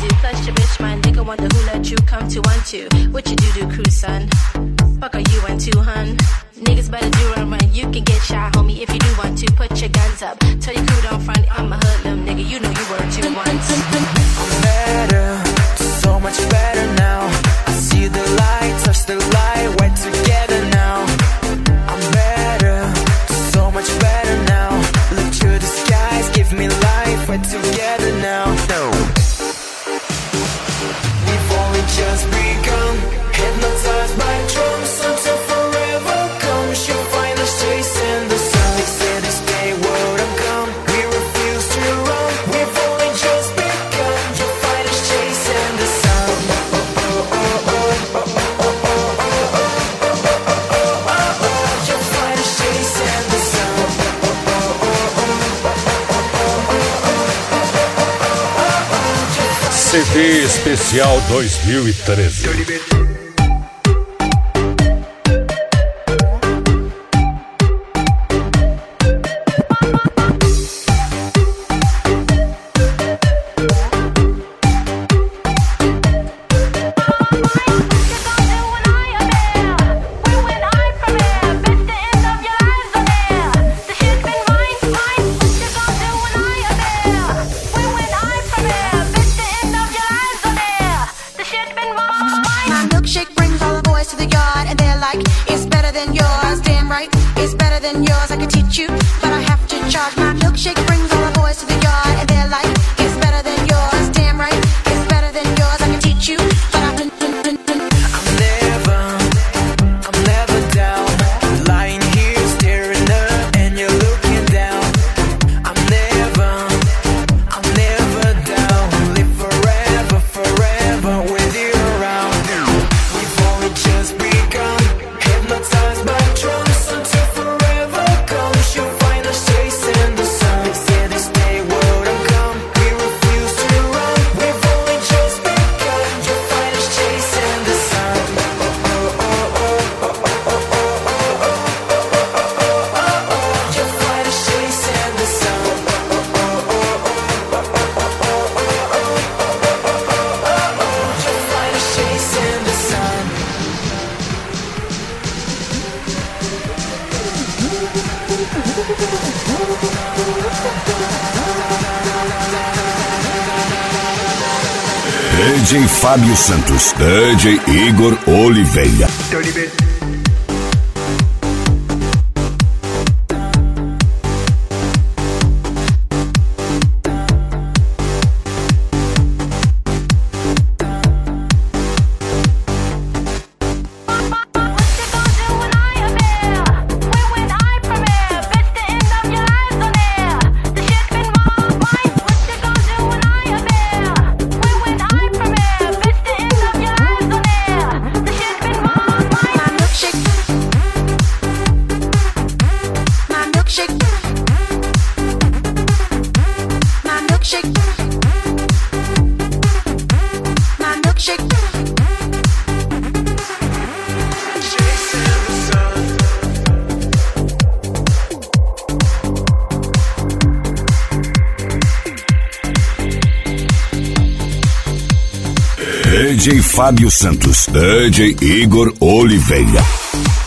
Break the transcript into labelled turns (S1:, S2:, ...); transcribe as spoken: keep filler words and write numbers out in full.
S1: do. Plus your bitch, my nigga, wonder who let you come to one two. What you do do, crew, son? Fuck are you into, hun? Niggas better do run run. You can get shot, homie, if you do want to. Put your guns up. Tell your crew don't front. I'm a hoodlum, nigga. You know you were two once.
S2: I'm better, so much better now. I see the light, touch the light, we're together now. I'm better, so much better now. Look to the skies, give me life, we're together now. No. We've only just begun, hypnotized by drums until forever comes. You'll find us chasing the sun. They say this day wouldn't come. We refuse to run. We've only just begun. You'll find us chasing the sun. Oh oh oh oh oh oh oh oh oh oh oh. You'll find us chasing the sun. Oh oh oh oh oh oh oh.
S3: C D Especial dois mil e treze.
S4: D J Fábio Santos, D J Igor Oliveira. D J Fábio Santos, D J Igor Oliveira.